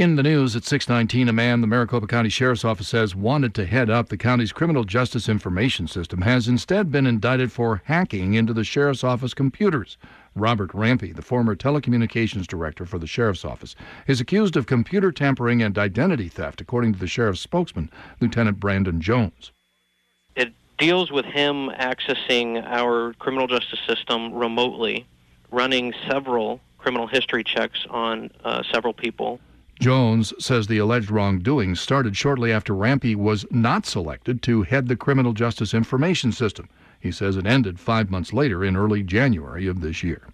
In the news at 6:19, a man the Maricopa County Sheriff's Office says wanted to head up the county's criminal justice information system has instead been indicted for hacking into the Sheriff's Office computers. Robert Rampey, the former telecommunications director for the Sheriff's Office, is accused of computer tampering and identity theft, according to the Sheriff's spokesman, Lieutenant Brandon Jones. It deals with him accessing our criminal justice system remotely, running several criminal history checks on several people. Jones says the alleged wrongdoing started shortly after Rampey was not selected to head the criminal justice information system. He says it ended 5 months later in early January of this year.